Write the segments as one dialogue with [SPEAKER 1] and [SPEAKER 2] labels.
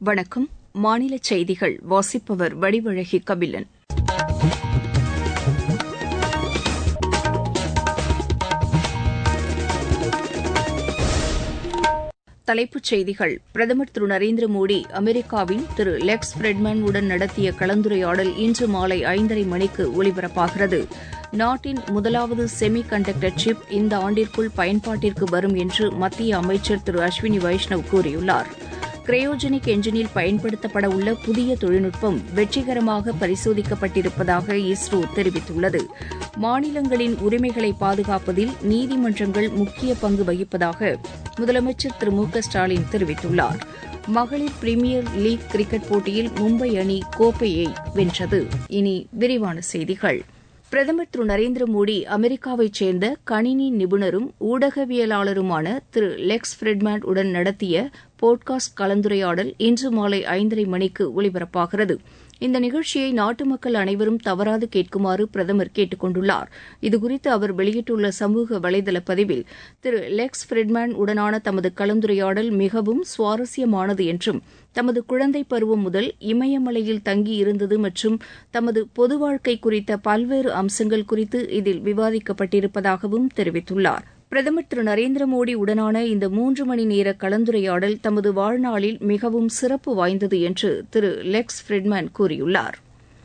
[SPEAKER 1] வணக்கம். மாநில செய்திகள் வாசிப்பவர் வடிவழகி கபிலன். தலைப்புச் செய்திகள். பிரதமர் திரு நரேந்திர மோடி அமெரிக்காவின் திரு லெக்ஸ் ஃப்ரெட்மேன் உடன் நடத்திய கலந்துரையாடல் இன்று மாலை 5:30 மணிக்கு ஒலிபரப்பாகிறது. நாட்டின் முதலாவது செமி கண்டக்டர் சிப் இந்த ஆண்டிற்குள் பயன்பாட்டிற்கு வரும் என்று மத்திய அமைச்சர் திரு அஸ்வினி வைஷ்ணவ் கூறியுள்ளார். கிரையோஜெனிக் என்ஜினில் பயன்படுத்தப்பட உள்ள புதிய தொழில்நுட்பம் வெற்றிகரமாக பரிசோதிக்கப்பட்டிருப்பதாக இஸ்ரோ தெரிவித்துள்ளது. மாநிலங்களின் உரிமைகளை பாதுகாப்பதில் நீதிமன்றங்கள் முக்கிய பங்கு வகிப்பதாக முதலமைச்சர் திரு மு.க.ஸ்டாலின் தெரிவித்துள்ளார். மகளிர் பிரீமியர் லீக் கிரிக்கெட் போட்டியில் மும்பை அணி கோப்பையை வென்றது. இனி விரிவான செய்திகள். பிரதமர் திரு நரேந்திர மோடி அமெரிக்காவைச் சேர்ந்த கணினி நிபுணரும் ஊடகவியலாளருமான திரு லெக்ஸ் ஃப்ரெட்மேன் உடன் நடத்திய போட்காஸ்ட் கலந்துரையாடல் இன்று மாலை 5:30 மணிக்கு ஒலிபரப்பாகிறது. இந்த நிகழ்ச்சியை நாட்டு மக்கள் அனைவரும் தவறாது கேட்குமாறு பிரதமர் கேட்டுக் கொண்டுள்ளார். இதுகுறித்து அவர் வெளியிட்டுள்ள சமூக வலைதள பதிவில் திரு லெக்ஸ் ஃப்ரெட்மேன் உடனான தமது கலந்துரையாடல் மிகவும் சுவாரஸ்யமானது என்றும் தமது குழந்தை பருவம் முதல் இமயமலையில் தங்கியிருந்தது மற்றும் தமது பொது வாழ்க்கை குறித்த பல்வேறு அம்சங்கள் குறித்து இதில் விவாதிக்கப்பட்டிருப்பதாகவும் தெரிவித்துள்ளார். பிரதமர் திரு நரேந்திர மோடி உடனான இந்த 3 மணி நேர கலந்துரையாடல் தமது வாழ்நாளில் மிகவும் சிறப்பு வாய்ந்தது என்று திரு லெக்ஸ் ஃப்ரெட்மேன் கூறியுள்ளார்.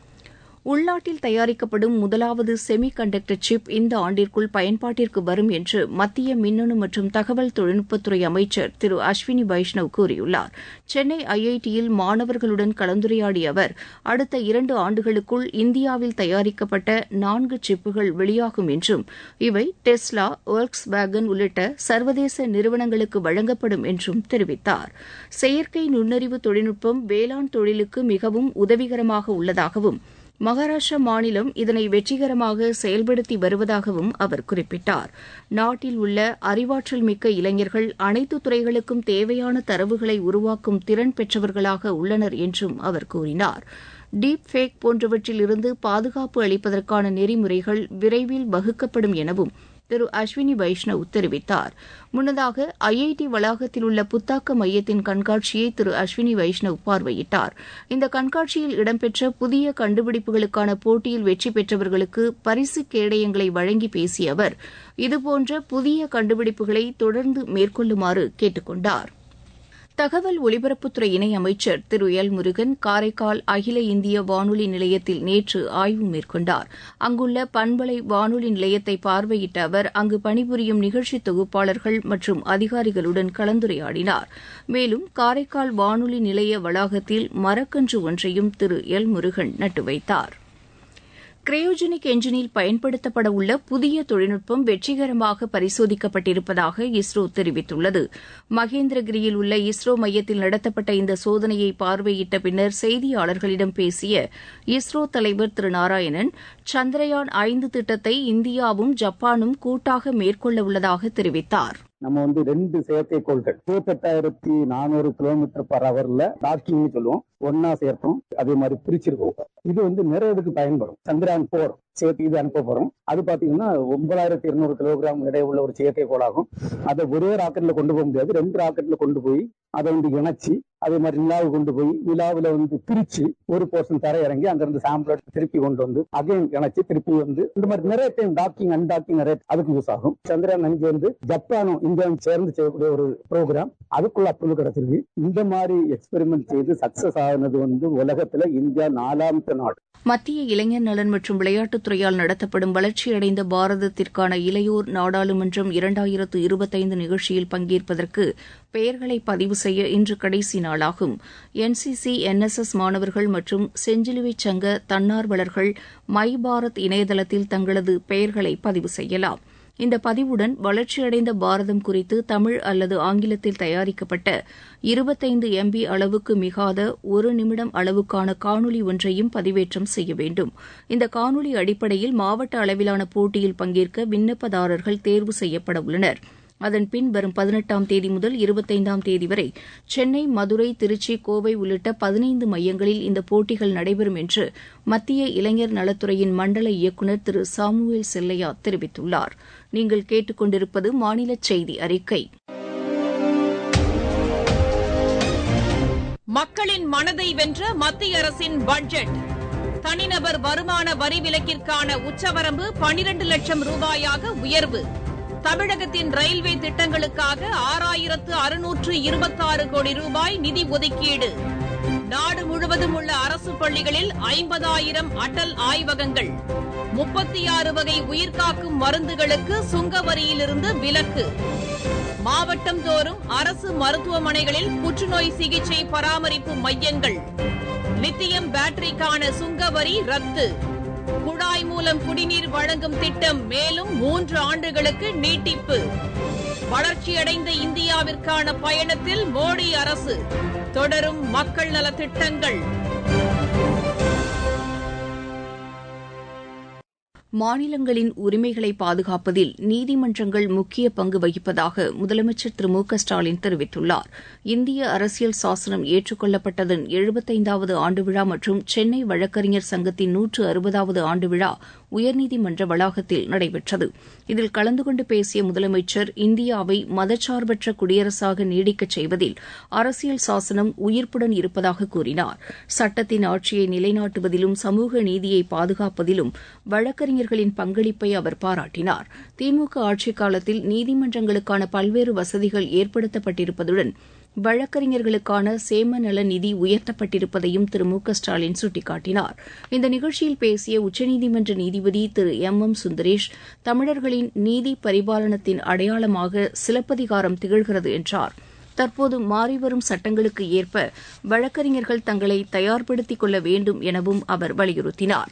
[SPEAKER 1] உள்நாட்டில் தயாரிக்கப்படும் முதலாவது செமி கண்டக்டர் சிப் இந்த ஆண்டிற்குள் பயன்பாட்டிற்கு வரும் என்று மத்திய மின்னணு மற்றும் தகவல் தொழில்நுட்பத்துறை அமைச்சர் திரு அஸ்வினி வைஷ்ணவ் கூறியுள்ளார். சென்னை ஐஐடியில் மாணவர்களுடன் கலந்துரையாடிய அவர் அடுத்த 2 ஆண்டுகளுக்குள் இந்தியாவில் தயாரிக்கப்பட்ட 4 சிப்புகள் வெளியாகும் என்றும் இவை டெஸ்லா, வோல்க்ஸ் வேகன் உள்ளிட்ட சர்வதேச நிறுவனங்களுக்கு வழங்கப்படும் என்றும் தெரிவித்தார். செயற்கை நுண்ணறிவு தொழில்நுட்பம் வேளாண் தொழிலுக்கு மிகவும் உதவிகரமாக உள்ளதாகவும் மகாராஷ்டிரா மாநிலம் இதனை வெற்றிகரமாக செயல்படுத்தி வருவதாகவும் அவர் குறிப்பிட்டார். நாட்டில் உள்ள அறிவாற்றல் மிக்க இளைஞர்கள் அனைத்து துறைகளுக்கும் தேவையான தரவுகளை உருவாக்கும் திறன் பெற்றவர்களாக உள்ளனர் என்றும் அவர் கூறினார். டீப் ஃபேக் போன்றவற்றில் இருந்து பாதுகாப்பு அளிப்பதற்கான நெறிமுறைகள் விரைவில் வகுக்கப்படும் எனவும் திரு அஸ்வினி வைஷ்ணவ் தெரிவித்தார். முன்னதாக ஐஐடி வளாகத்தில் உள்ள புத்தாக்க மையத்தின் கண்காட்சியை திரு அஸ்வினி வைஷ்ணவ் பார்வையிட்டார். இந்த கண்காட்சியில் இடம்பெற்ற புதிய கண்டுபிடிப்புகளுக்கான போட்டியில் வெற்றி பெற்றவர்களுக்கு பரிசு கேடயங்களை வழங்கி பேசிய அவர் இதுபோன்ற புதிய கண்டுபிடிப்புகளை தொடர்ந்து மேற்கொள்ளுமாறு கேட்டுக் கொண்டார். தகவல் ஒலிபரப்புத்துறை இணையமைச்சர் திரு எல் முருகன் காரைக்கால் அகில இந்திய வானொலி நிலையத்தில் நேற்று ஆய்வு மேற்கொண்டார். அங்குள்ள பண்பலை வானொலி நிலையத்தை பார்வையிட்ட அவர் அங்கு பணிபுரியும் நிகழ்ச்சி தொகுப்பாளர்கள் மற்றும் அதிகாரிகளுடன் கலந்துரையாடினார். மேலும் காரைக்கால் வானொலி நிலைய வளாகத்தில் மரக்கன்று ஒன்றையும் திரு எல் முருகன் நட்டு வைத்தார். கிரையோஜெனிக் என்ஜினில் பயன்படுத்தப்பட உள்ள புதிய தொழில்நுட்பம் வெற்றிகரமாக பரிசோதிக்கப்பட்டிருப்பதாக இஸ்ரோ தெரிவித்துள்ளது. மகேந்திரகிரியில் உள்ள இஸ்ரோ மையத்தில் நடத்தப்பட்ட இந்த சோதனையை பார்வையிட்ட பின்னர் செய்தியாளர்களிடம் பேசிய இஸ்ரோ தலைவர் திரு நாராயணன், சந்திரயான் 5 திட்டத்தை இந்தியாவும் ஜப்பானும் கூட்டாக மேற்கொள்ள உள்ளதாக தெரிவித்தார்.
[SPEAKER 2] நம்ம 2 செயற்கைக்கோள்கள் 28,400 km/h டாக்கிங் சொல்லுவோம், ஒன்னா சேர்த்தோம், அதே மாதிரி பிரிச்சிருக்கோம். இது நிறைய இதுக்கு பயன்படும். சந்திரயான் 4 சேர்த்து இது அனுப்ப போறோம். அது பாத்தீங்கன்னா 9,200 கிலோகிராம் எடை உள்ள ஒரு செயற்கைக்கோளாகும். அதை ஒரே ராக்கெட்ல கொண்டு போக முடியாது, 2 ராக்கெட்ல கொண்டு போய் அதை இணைச்சி அதே மாதிரி நிலாவுக்கு கொண்டு போய் நிலாவில பிரிச்சு ஒரு போர்ஷன் தர இறங்கி அங்கிருந்து சாம்பிள் எடுத்து திருப்பி கொண்டு வந்து அகைன் இணைச்சு திருப்பி இந்த மாதிரி நிறைய டைம் டாக்கிங் அன்டாக்கிங் நிறைய அதுக்கு யூஸ் ஆகும். சந்திரயான் 5 ஜப்பானும் இந்தியாவும் சேர்ந்து செய்யக்கூடிய ஒரு ப்ரோக்ராம், அதுக்குள்ள அப்ரூவல் கிடைச்சிருக்கு. இந்த மாதிரி எக்ஸ்பெரிமெண்ட் செய்து சக்சஸ் ஆனது உலகத்துல இந்தியா 4வது நாடு.
[SPEAKER 1] மத்திய இளைஞர் நலன் மற்றும் விளையாட்டுத்துறையால் நடத்தப்படும் வளர்ச்சியடைந்த பாரதத்திற்கான இளையோர் நாடாளுமன்றம் 2025 நிகழ்ச்சியில் பங்கேற்பதற்கு பெயர்களை பதிவு செய்ய இன்று கடைசி நாளாகும். என்சிசி, என்எஸ்எஸ் மாணவர்கள் மற்றும் செஞ்சிலுவைச் சங்க தன்னார்வலர்கள் மை பாரத் இணையதளத்தில் தங்களது பெயர்களை பதிவு செய்யலாம். இந்த பதிவுடன் வளர்ச்சியடைந்த பாரதம் குறித்து தமிழ் அல்லது ஆங்கிலத்தில் தயாரிக்கப்பட்ட 25 MB அளவுக்கு மிகாத 1 நிமிடம் அளவுக்கான காணொலி ஒன்றையும் பதிவேற்றம் செய்ய வேண்டும். இந்த காணொலி அடிப்படையில் மாவட்ட அளவிலான போட்டியில் பங்கேற்க விண்ணப்பதாரர்கள் தேர்வு செய்யப்பட உள்ளனர். அதன்பின் வரும் 18ஆம் தேதி முதல் 25ஆம் தேதி வரை சென்னை, மதுரை, திருச்சி, கோவை உள்ளிட்ட 15 மையங்களில் இந்த போட்டிகள் நடைபெறும் என்று மத்திய இளைஞர் நலத்துறையின் மண்டல இயக்குநர் திரு சாமுவேல் செல்லையா தெரிவித்துள்ளார். நீங்கள் கேட்டுக் கொண்டிருப்பது மாநில செய்தி அறிக்கை.
[SPEAKER 3] மக்களின் மனதை வென்ற மத்திய அரசின் பட்ஜெட். தனிநபர் வருமான வரி விலக்கிற்கான உச்சவரம்பு 12 லட்சம் ரூபாயாக உயர்வு. தமிழகத்தின் ரயில்வே திட்டங்களுக்காக 6626 கோடி ரூபாய் நிதி ஒதுக்கீடு. நாடு முழுவதும் உள்ள அரசு பள்ளிகளில் 50,000 அடல் ஆய்வகங்கள். 36 வகை உயிர்காக்கும் மருந்துகளுக்கு சுங்க வரியிலிருந்து விலக்கு. மாவட்டம் தோறும் அரசு மருத்துவமனைகளில் புற்றுநோய் சிகிச்சை பராமரிப்பு மையங்கள். லித்தியம் பேட்டரிக்கான சுங்க வரி ரத்து. குழாய் மூலம் குடிநீர் வழங்கும் திட்டம் மேலும் 3 ஆண்டுகளுக்கு நீட்டிப்பு. வளர்ச்சியடைந்த இந்தியாவிற்கான பயணத்தில் மோடி அரசு. தொடரும் மக்கள் நலத் திட்டங்கள்.
[SPEAKER 1] மாநிலங்களின் உரிமைகளை பாதுகாப்பதில் நீதிமன்றங்கள் முக்கிய பங்கு வகிப்பதாக முதலமைச்சர் திரு மு க ஸ்டாலின் தெரிவித்துள்ளார். இந்திய அரசியல் சாசனம் ஏற்றுக்கொள்ளப்பட்டதன் 75வது ஆண்டு விழா மற்றும் சென்னை வழக்கறிஞர் சங்கத்தின் 160வது ஆண்டு விழா உயர்நீதிமன்ற வளாகத்தில் நடைபெற்றது. இதில் கலந்து கொண்டு பேசிய முதலமைச்சர், இந்தியாவை மதச்சார்பற்ற குடியரசாக நீடிக்கச் செய்வதில் அரசியல் சாசனம் உயிர்ப்புடன் இருப்பதாக கூறினார். சட்டத்தின் ஆட்சியை நிலைநாட்டுவதிலும் சமூக நீதியை பாதுகாப்பதிலும் வழக்கறிஞர்களின் பங்களிப்பை அவர் பாராட்டினார். திமுக ஆட்சிக் காலத்தில் நீதிமன்றங்களுக்கான பல்வேறு வசதிகள் ஏற்படுத்தப்பட்டிருப்பதுடன் வழக்கறிஞர்களுக்கான சேம நல நிதி உயர்த்தப்பட்டிருப்பதையும் திரு மு க ஸ்டாலின் சுட்டிக்காட்டினார். இந்த நிகழ்ச்சியில் பேசிய உச்சநீதிமன்ற நீதிபதி திரு எம் சுந்தரேஷ், தமிழர்களின் நீதி பரிபாலனத்தின் அடையாளமாக சிலப்பதிகாரம் திகழ்கிறது என்றார். தற்போது மாறிவரும் சட்டங்களுக்கு ஏற்ப வழக்கறிஞர்கள் தங்களை தயார்படுத்திக் கொள்ள வேண்டும் எனவும் அவர் வலியுறுத்தினார்.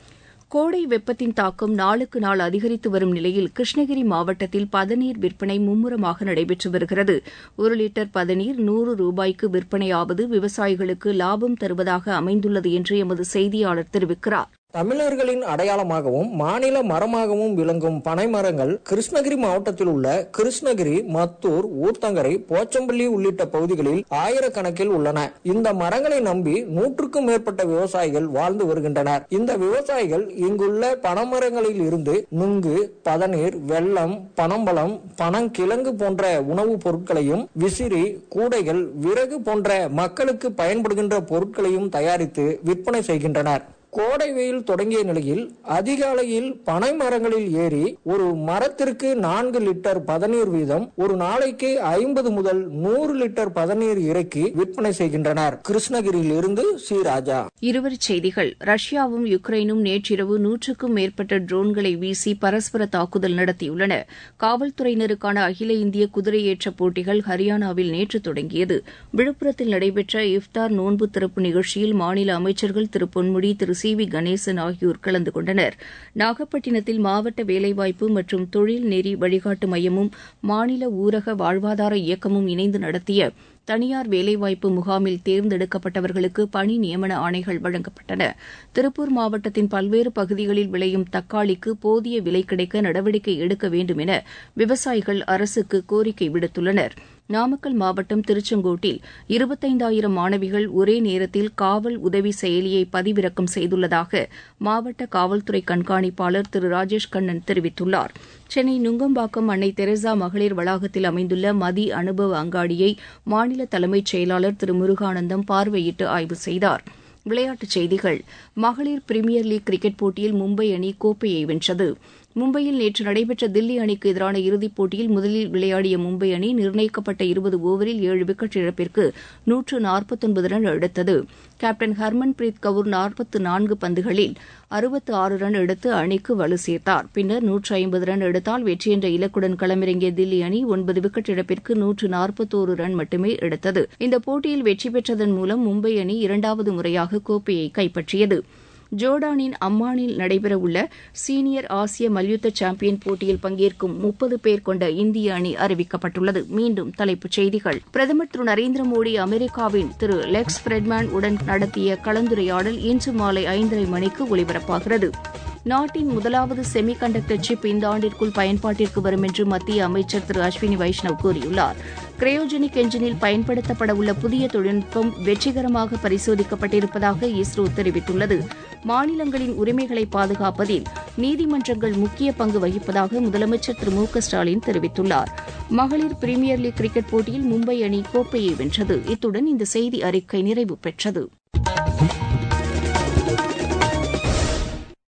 [SPEAKER 1] கோடை வெப்பத்தின் தாக்கம் நாளுக்கு நாள் அதிகரித்து வரும் நிலையில் கிருஷ்ணகிரி மாவட்டத்தில் பதநீர் விற்பனை மும்முரமாக நடைபெற்று வருகிறது. 1 லிட்டர் பதநீர் 100 ரூபாய்க்கு விற்பனையாவது விவசாயிகளுக்கு லாபம் தருவதாக அமைந்துள்ளது என்று எமது செய்தியாளர் தெரிவிக்கிறார்.
[SPEAKER 4] தமிழர்களின் அடையாளமாகவும் மாநில மரமாகவும் விளங்கும் பனைமரங்கள் கிருஷ்ணகிரி மாவட்டத்தில் உள்ள கிருஷ்ணகிரி, மத்தூர், ஊத்தங்கரை, போச்சம்பள்ளி உள்ளிட்ட பகுதிகளில் ஆயிரக்கணக்கில் உள்ளன. இந்த மரங்களை நம்பி 100க்கும் மேற்பட்ட விவசாயிகள் வாழ்ந்து வருகின்றனர். இந்த விவசாயிகள் இங்குள்ள பனைமரங்களில் இருந்து நுங்கு, பதநீர், வெல்லம், பனம்பழம், பனங்கிழங்கு போன்ற உணவுப் பொருட்களையும், விசிறி, கூடைகள், விறகு போன்ற மக்களுக்கு பயன்படுகின்ற பொருட்களையும் தயாரித்து விற்பனை செய்கின்றனர். கோடை வெயில் தொடங்கிய நிலையில் அதிகாலையில் பனை மரங்களில் ஏறி ஒரு மரத்திற்கு 4 லிட்டர் பதநீர் வீதம் ஒரு நாளைக்கு 50 முதல் 100 லிட்டர் பதநீர் இறக்கி விற்பனை செய்கின்றனர். கிருஷ்ணகிரியில் இருந்து சி ராஜா.
[SPEAKER 1] இருவரிச் செய்திகள். ரஷ்யாவும் யுக்ரைனும் நேற்றிரவு 100க்கும் மேற்பட்ட ட்ரோன்களை வீசி பரஸ்பர தாக்குதல் நடத்தியுள்ளன. காவல்துறையினருக்கான அகில இந்திய குதிரையேற்ற போட்டிகள் ஹரியானாவில் நேற்று தொடங்கியது. விழுப்புரத்தில் நடைபெற்ற இஃப்தார் நோன்பு திறப்பு நிகழ்ச்சியில் மாநில அமைச்சர்கள் திரு பொன்முடி, திரு சி வி கணேசன் ஆகியோர் கலந்து கொண்டனர். நாகப்பட்டினத்தில் மாவட்ட வேலைவாய்ப்பு மற்றும் தொழில் நெறி வழிகாட்டு மையமும் மாநில ஊரக வாழ்வாதார இயக்கமும் இணைந்து நடத்திய தனியார் வேலைவாய்ப்பு முகாமில் தேர்ந்தெடுக்கப்பட்டவர்களுக்கு பணி நியமன ஆணைகள் வழங்கப்பட்டன. திருப்பூர் மாவட்டத்தின் பல்வேறு பகுதிகளில் விளையும் தக்காளிக்கு போதிய விலை கிடைக்க நடவடிக்கை எடுக்க வேண்டும் என விவசாயிகள் அரசுக்கு கோரிக்கை விடுத்துள்ளனர். நாமக்கல் மாவட்டம் திருச்செங்கோட்டில் 25,000 மாணவிகள் ஒரே நேரத்தில் காவல் உதவி செயலியை பதிவிறக்கம் செய்துள்ளதாக மாவட்ட காவல்துறை கண்காணிப்பாளர் திரு ராஜேஷ் கண்ணன் தெரிவித்துள்ளார். சென்னை நுங்கம்பாக்கம் அன்னை தெரசா மகளிர் வளாகத்தில் அமைந்துள்ள மதி அனுபவ அங்காடியை மாநில தலைமைச் செயலாளர் திரு முருகானந்தம் பார்வையிட்டு ஆய்வு செய்தார். விளையாட்டுச் செய்திகள். மகளிர் பிரீமியர் லீக் கிரிக்கெட் போட்டியில் மும்பை அணி கோப்பையை வென்றது. மும்பையில் நேற்று நடைபெற்ற தில்லி அணிக்கு எதிரான இறுதிப் போட்டியில் முதலில் விளையாடிய மும்பை அணி நிர்ணயிக்கப்பட்ட 20 ஓவரில் 7 விக்கெட் இழப்பிற்கு 149 ரன் எடுத்தது. கேப்டன் ஹர்மன்பிரீத் கவுர் 44 பந்துகளில் 66 ரன் எடுத்து அணிக்கு வலு சேர்த்தார். பின்னர் 150 ரன் எடுத்தால் வெற்றி என்ற இலக்குடன் களமிறங்கிய தில்லி அணி 9 விக்கெட் இழப்பிற்கு 141 ரன் மட்டுமே எடுத்தது. இந்த போட்டியில் வெற்றி பெற்றதன் மூலம் மும்பை அணி 2வது முறையாக கோப்பையை கைப்பற்றியது. ஜோர்டானின் அம்மானில் நடைபெறவுள்ள சீனியர் ஆசிய மல்யுத்த சாம்பியன் போட்டியில் பங்கேற்கும் 30 பேர் கொண்ட இந்திய அணி அறிவிக்கப்பட்டுள்ளது. மீண்டும் தலைப்புச் செய்திகள். பிரதமர் திரு நரேந்திர மோடி அமெரிக்காவின் திரு லெக்ஸ் ஃப்ரெட்மேன் உடன் நடத்திய கலந்துரையாடல் இன்று மாலை 5:30 மணிக்கு ஒலிபரப்பாகிறது. நாட்டின் முதலாவது செமி கண்டக்டர் சிப் இந்த ஆண்டிற்குள் பயன்பாட்டிற்கு வரும் என்று மத்திய அமைச்சர் திரு அஸ்வினி வைஷ்ணவ் கூறியுள்ளார். கிரையோஜெனிக் என்ஜினில் பயன்படுத்தப்படவுள்ள புதிய தொழில்நுட்பம் வெற்றிகரமாக பரிசோதிக்கப்பட்டிருப்பதாக இஸ்ரோ தெரிவித்துள்ளது. மாநிலங்களின் உரிமைகளை பாதுகாப்பதில் நீதிமன்றங்கள் முக்கிய பங்கு வகிப்பதாக முதலமைச்சர் திரு மு க ஸ்டாலின் தெரிவித்துள்ளார். மகளிர் பிரீமியர் லீக் கிரிக்கெட் போட்டியில் மும்பை அணி கோப்பையை வென்றது. இத்துடன் இந்த செய்தி அறிக்கை நிறைவு பெற்றது.